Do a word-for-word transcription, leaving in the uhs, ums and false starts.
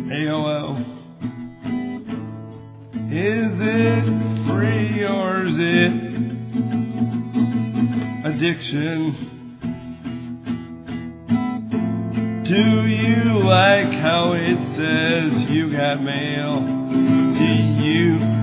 A O L. Is it free or is it addiction? Do you like how it says you got mail? Do you